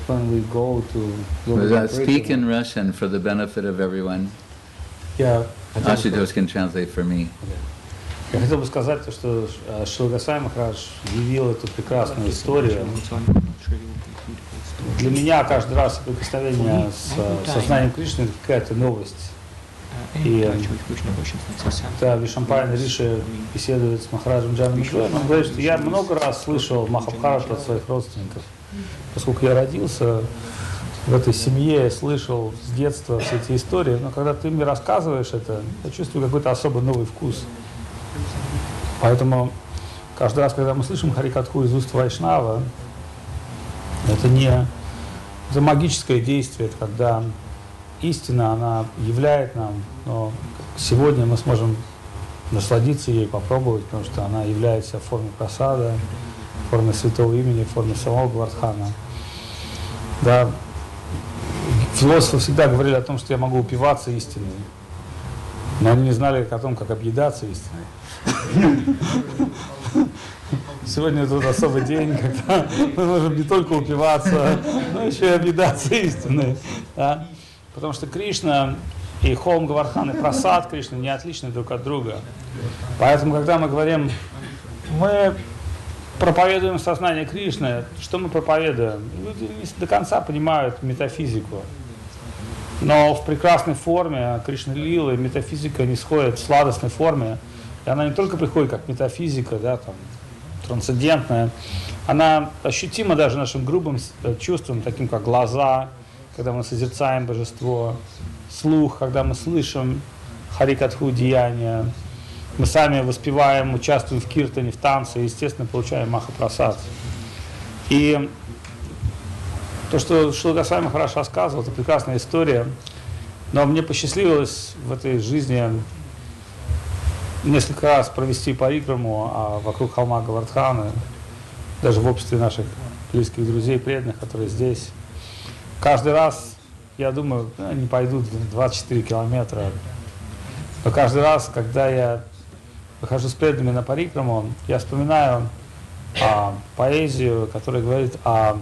when we go to speak in Russian for the benefit of everyone. Ashutosh can translate for me. Я хотел бы сказать, что Шрила Госвами Махарадж явил эту прекрасную историю. Для меня каждый раз соприкосновение с сознанием Кришны — это какая-то новость. И когда Вишампайна Риши беседует с Махараджем Джаном Джоем, он говорит, что я много раз слышал Махабхарату от своих родственников. Поскольку я родился в этой семье, я слышал с детства все эти истории, но когда ты мне рассказываешь это, я чувствую какой-то особый новый вкус. Поэтому каждый раз, когда мы слышим Харикатху из уст Вайшнава, это магическое действие, это когда истина, она являет нам, но сегодня мы сможем насладиться ей, попробовать, потому что она является в форме прасада, в форме святого имени, в форме самого Гавардхана. Да, философы всегда говорили о том, что я могу упиваться истиной, но они не знали о том, как объедаться истиной. Сегодня тут особый день, когда мы можем не только упиваться, но еще и объедаться истиной. Да? Потому что Кришна и Холм Гавардхан, и Прасад Кришны не отличны друг от друга. Поэтому, когда мы говорим, мы проповедуем сознание Кришны, что мы проповедуем? Люди не до конца понимают метафизику. Но в прекрасной форме Кришны Лилы метафизика не сходит в сладостной форме. И она не только приходит как метафизика, да, там, трансцендентная, она ощутима даже нашим грубым чувством, таким как глаза, когда мы созерцаем божество, слух, когда мы слышим Харикатху деяния, мы сами воспеваем, участвуем в киртане, в танце, и, естественно, получаем Махапрасад. И то, что Шрила Госвами Махарадж рассказывал, это прекрасная история, но мне посчастливилось в этой жизни несколько раз провести парикраму вокруг холма Гавардхана, даже в обществе наших близких друзей, преданных, которые здесь. Каждый раз, я думаю, они пойдут 24 километра, но каждый раз, когда я выхожу с преданными на парикраму, я вспоминаю поэзию, которая говорит о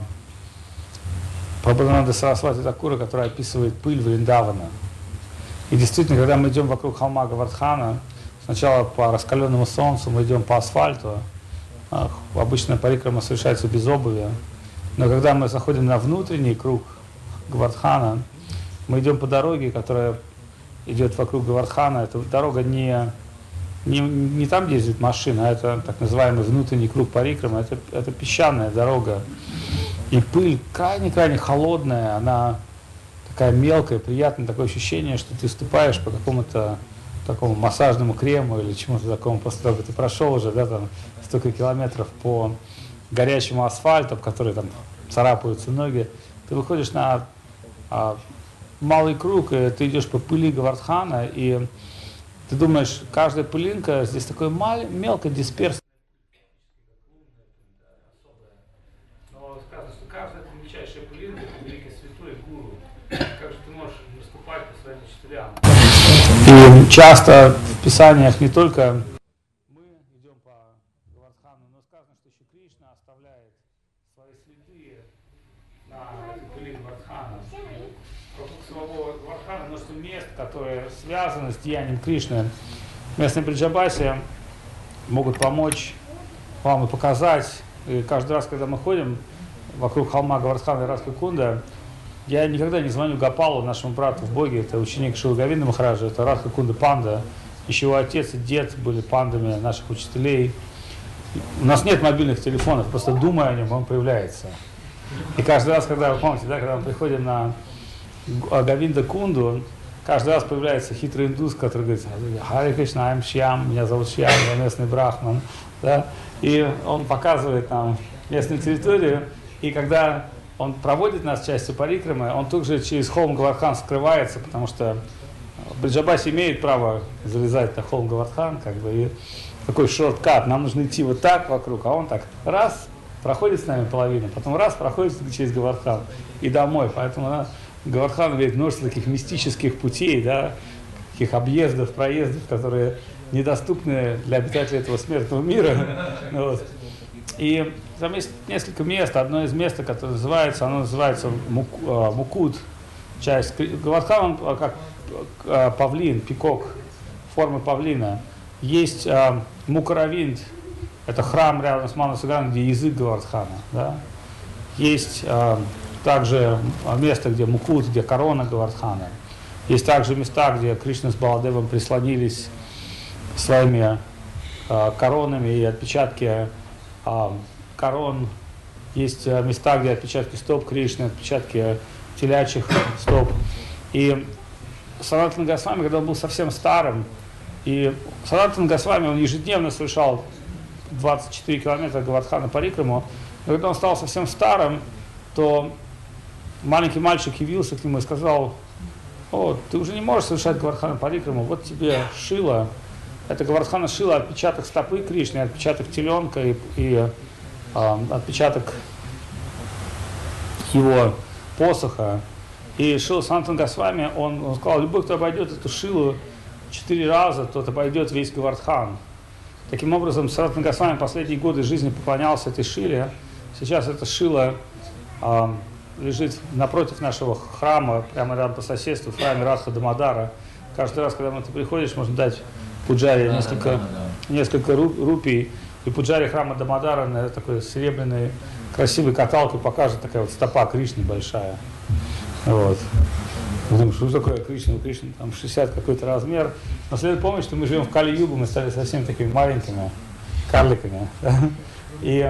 Прабхупада Сарасвати Такура, которая описывает пыль Вриндавана. И действительно, когда мы идем вокруг холма Гавардхана, сначала по раскаленному солнцу мы идем по асфальту, обычно парикрама совершается без обуви, но когда мы заходим на внутренний круг Гавардхана, мы идем по дороге, которая идет вокруг Гавардхана. Эта дорога не там, где ездит машина, а это так называемый внутренний круг парикрама, это песчаная дорога. И пыль крайне-крайне холодная, она такая мелкая, приятная, такое ощущение, что ты ступаешь по какому-то такому массажному крему или чему-то такому, после того, как ты прошел уже, да, там, столько километров по горячему асфальту, в который там царапаются ноги, ты выходишь на малый круг, и ты идешь по пыли Гавардхана, и ты думаешь, каждая пылинка здесь такой мелко дисперсная. Но сказано, что каждая мельчайшая пылинка — это великий святой гуру. Как же ты можешь наступать по своим учителям? И часто в писаниях не только мы идем по Гавардхану, но сказано, что еще Кришна оставляет свои следы на пыли Гавардхана. Вокруг самого Гавардхана множество мест, которые связаны с деянием Кришны. Местные бриджабаси могут помочь вам и показать. И каждый раз, когда мы ходим вокруг холма Гавардхана и Радха-Кунда, я никогда не звоню Гопалу, нашему брату в Боге, это ученик Шрилы Говинды Махараджа, это Радха-Кунда панда. Еще его отец и дед были пандами наших учителей. У нас нет мобильных телефонов, просто думая о нем, он появляется. И каждый раз, когда, вы помните, да, когда мы приходим на Говинда-Кунду, каждый раз появляется хитрый индус, который говорит: Харе Кришна, I'm Шьям, меня зовут Шьям, я местный брахман. Да? И он показывает нам местную территорию, и когда он проводит нас частью парикрамы, он тут же через холм Гавардхан скрывается, потому что бриджабаси имеет право залезать на холм Гавардхан, как бы, и такой шорткат, нам нужно идти вот так вокруг, а он так раз, проходит с нами половину, потом раз, проходит через Гавардхан и домой, поэтому Гавардхан имеет множество таких мистических путей, да, таких объездов, проездов, которые недоступны для обитателей этого смертного мира. Вот. И там есть несколько мест. Одно из мест, которое называется Мукуд. Часть. Гавардхан, он как павлин, пикок, формы павлина. Есть Мукаравинд, это храм рядом с Манасаганом, где язык Гавардхана. Да? Есть также место, где Мукуд, где корона Гавардхана. Есть также места, где Кришна с Баладевом прислонились своими коронами и отпечатки корон. Есть места, где отпечатки стоп Кришны, отпечатки телячьих стоп. И Санатана Госвами, когда он был совсем старым, и Санатана Госвами, он ежедневно совершал 24 километра Гавардхана Парикраму, но когда он стал совсем старым, то маленький мальчик явился к нему и сказал: «О, ты уже не можешь совершать Гавардхана Парикраму, вот тебе шила». Это Гавардхана шила отпечаток стопы Кришны, отпечаток теленка и отпечаток его посоха. И шила Санатана Госвами, он сказал: любой, кто обойдет эту шилу 4 раза, тот обойдет весь Гавардхан. Таким образом, Санатана Госвами последние годы жизни поклонялся этой шиле. Сейчас эта шила лежит напротив нашего храма, прямо рядом по соседству, в храме Радха Дамодара. Каждый раз, когда ты приходишь, можно дать пуджаре несколько рупий. И пуджари храма Дамодара на такой серебряной красивой каталке покажет такая вот стопа Кришны большая. Вот. Я думаю, что такое Кришна? У Кришны там 60 какой-то размер. Но следует помнить, что мы живем в Кали-югу, мы стали совсем такими маленькими карликами. И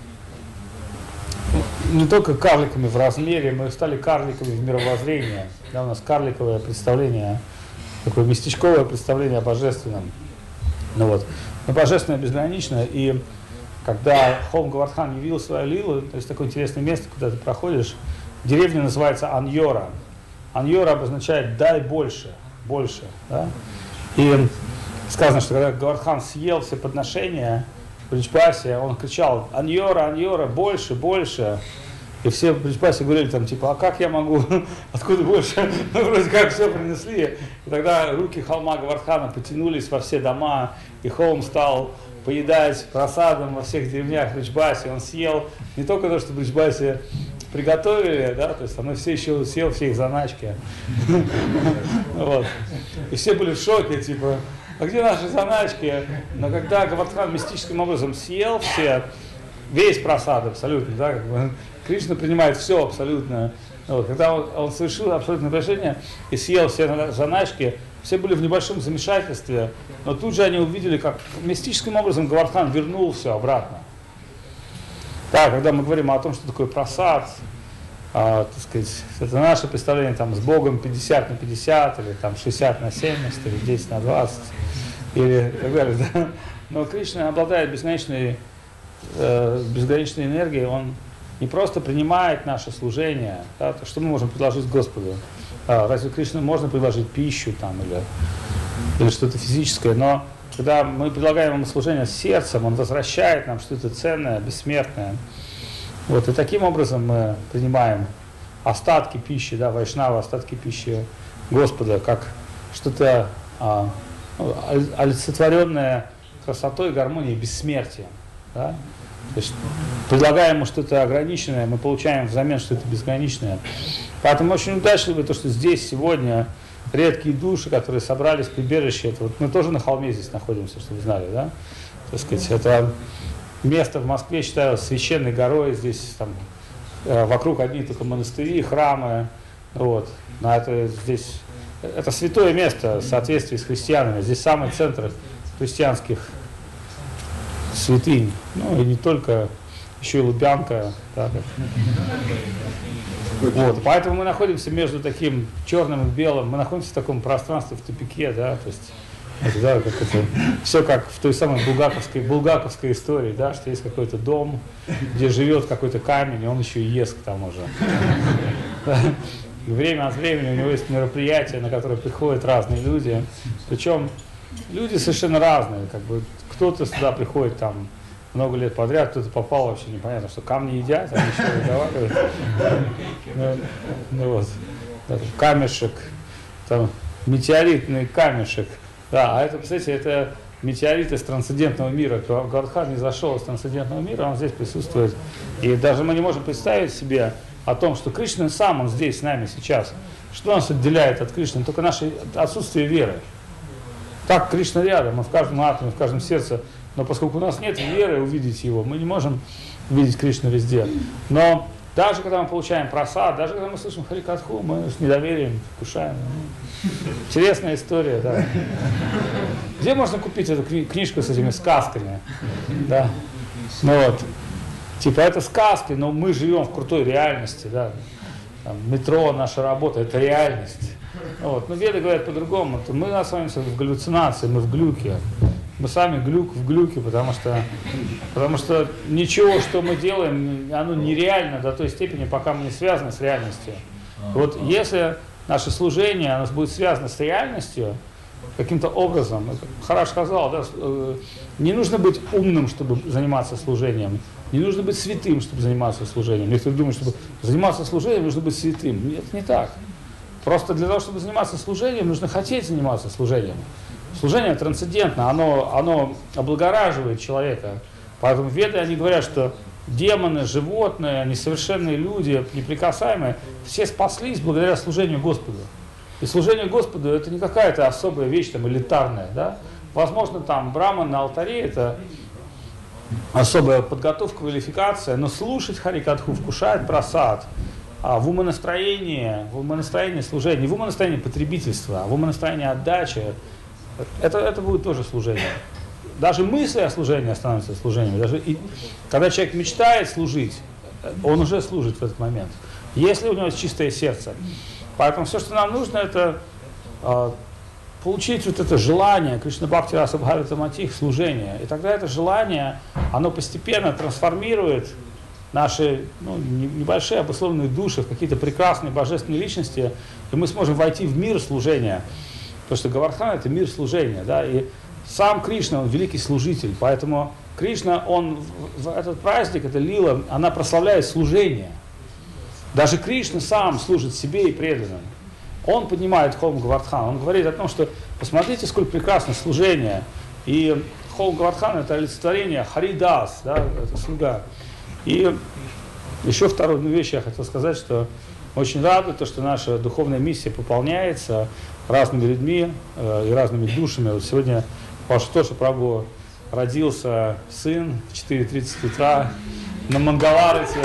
не только карликами в размере, мы стали карликами в мировоззрении. Да, у нас карликовое представление, такое местечковое представление о божественном. Ну вот. Но божественное безгранично. И когда Холм Гавардхан явил свою лилу, то есть такое интересное место, куда ты проходишь, деревня называется Аньора. Аньора обозначает «дай больше», больше. Да? И сказано, что когда Гавардхан съел все подношения в Бриджбасе, он кричал: «Аньора, Аньора, больше, больше». И все в Бриджбасе говорили там типа: «А как я могу? Откуда больше?» Ну, вроде как все принесли. И тогда руки холма Гавардхана потянулись во все дома, и холм стал поедать просадом во всех деревнях Бриджбасе. Он съел не только то, что в Бриджбасе приготовили, да, то есть он все еще съел все их заначки. И все были в шоке, типа: «А где наши заначки?» Но когда Гавардхан мистическим образом съел весь просад абсолютно, да, как бы, Кришна принимает все абсолютно. Вот, когда он совершил абсолютное движение и съел все заначки, все были в небольшом замешательстве, но тут же они увидели, как мистическим образом Гавардхан вернул все обратно. Да, когда мы говорим о том, что такое просад, так сказать, это наше представление там, с Богом 50 на 50, или там 60 на 70, или 10 на 20, или так далее. Да? Но Кришна обладает безграничной энергией, он не просто принимает наше служение, да, то, что мы можем предложить Господу. Разве Кришне можно предложить пищу там, или что-то физическое, но когда мы предлагаем ему служение с сердцем, он возвращает нам что-то ценное, бессмертное. Вот, и таким образом мы принимаем остатки пищи, да, вайшнава, остатки пищи Господа, как что-то олицетворенное красотой, гармонией, бессмертием. Да? То есть предлагаем ему что-то ограниченное, мы получаем взамен что-то безграничное. Поэтому очень удачливо то, что здесь сегодня редкие души, которые собрались в прибежище. Это вот мы тоже на холме здесь находимся, чтобы вы знали, да? Так сказать, это место в Москве считалось священной горой. Здесь там вокруг одни только монастыри, храмы. Вот. Но это святое место в соответствии с христианами. Здесь самый центр христианских святынь. Ну и не только, еще и Лубянка. Да, вот, поэтому мы находимся между таким черным и белым, мы находимся в таком пространстве, в тупике, да, то есть это, да, как это, все как в той самой булгаковской истории, да, что есть какой-то дом, где живет какой-то камень, и он еще и ест к тому же. И время от времени у него есть мероприятия, на которые приходят разные люди, причем люди совершенно разные, как бы кто-то сюда приходит там много лет подряд, кто-то попал вообще непонятно, что камни едят, они еще разговаривают. Ну вот, камешек, там метеоритный камешек. Да, а это, кстати, это метеорит из трансцендентного мира. Гавардхан не зашел из трансцендентного мира, он здесь присутствует. И даже мы не можем представить себе о том, что Кришна сам, он здесь с нами сейчас. Что нас отделяет от Кришны? Только наше отсутствие веры. Так, Кришна рядом, он в каждом атоме, в каждом сердце. Но поскольку у нас нет веры увидеть его, мы не можем видеть Кришну везде. Но даже когда мы получаем прасад, даже когда мы слышим Харикатху, мы с недоверием вкушаем. Интересная история, да. Где можно купить эту книжку с этими сказками? Да. Ну вот. Типа это сказки, но мы живем в крутой реальности, да. Там, метро, наша работа, это реальность. Вот. Но веды говорят по-другому. Мы находимся в галлюцинации, мы в глюке. Мы сами глюк в глюке, потому что ничего, что мы делаем, оно нереально до той степени, пока мы не связаны с реальностью. Вот если наше служение оно будет связано с реальностью, каким-то образом, Хараш сказал, да, не нужно быть умным, чтобы заниматься служением, не нужно быть святым, чтобы заниматься служением. Некоторые думают, чтобы заниматься служением, нужно быть святым. Нет, не так. Просто для того, чтобы заниматься служением, нужно хотеть заниматься служением. Служение трансцендентно, оно облагораживает человека. Поэтому веды, они говорят, что демоны, животные, несовершенные люди, неприкасаемые, все спаслись благодаря служению Господу. И служение Господу это не какая-то особая вещь, там, элитарная. Да? Возможно, там браман на алтаре это особая подготовка, квалификация, но слушать Харикатху, вкушать прасад, в умонастроении служения, не в умонастроении потребительства, а в умонастроении отдачи, это будет тоже служение. Даже мысли о служении становятся служением. Когда человек мечтает служить, он уже служит в этот момент. Если у него есть чистое сердце. Поэтому все, что нам нужно, это получить вот это желание Кришна Бхакти Раса Бхагавата Матих, служение. И тогда это желание, оно постепенно трансформирует наши небольшие обусловленные души в какие-то прекрасные божественные личности, и мы сможем войти в мир служения. Потому что Гавардхан это мир служения, да, и сам Кришна, он великий служитель, поэтому Кришна, он в этот праздник, это лила, она прославляет служение. Даже Кришна сам служит себе и преданным. Он поднимает холм Гавардхан, он говорит о том, что посмотрите, сколько прекрасно служение. И холм Гавардхан это олицетворение Харидас, да, это слуга. И еще вторую вещь я хотел сказать, что очень радует то, что наша духовная миссия пополняется разными людьми и разными душами. Вот сегодня у Ашутоша Прабху родился сын в 4:30 утра на Мангаларате.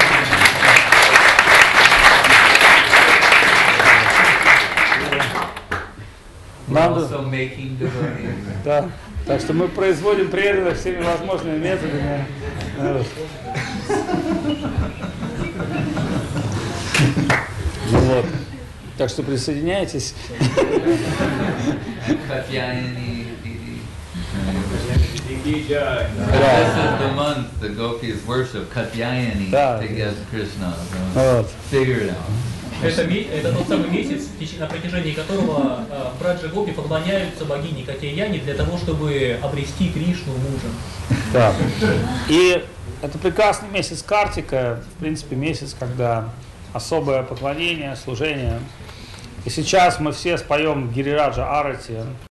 Да, так что мы производим преданных всеми возможными методами. Вот. Так что присоединяйтесь. This is the month the gopis worship Katyayani together Krishna. Figure it out. Это тот самый месяц, на протяжении которого браджа гопи поклоняются богине Катьяяни для того, чтобы обрести Кришну мужем. Да. И это прекрасный месяц Картика, в принципе, месяц, когда особое поклонение, служение. И сейчас мы все споем Гирираджа Арати.